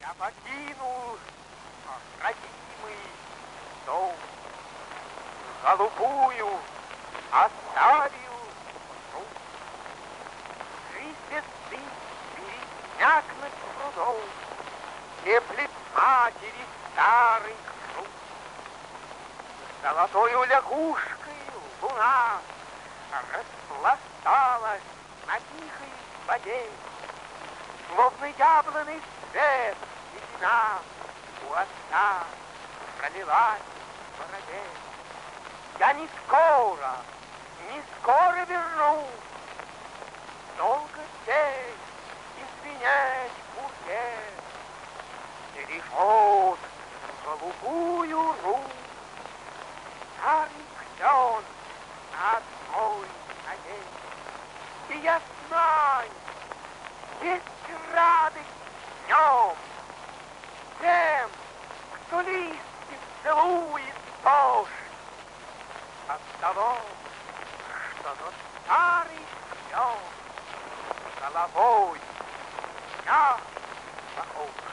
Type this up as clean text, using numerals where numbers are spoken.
Я покинул родимый дом, голубую оставил труд. Жизнь весны перемякнуть трудом, теплит матери старый груд. Золотою лягушкой луна распласталась на тихой воде, словно яблоный свет седина у отца пролилась в бороде. Я не скоро вернусь, долго здесь извинять бурье бережет голубую руку. Старый клен на одной ноге. И я знаю, есть радость днем тем, кто листьев целует дождь от того, что тот старый клен головой мягко похож.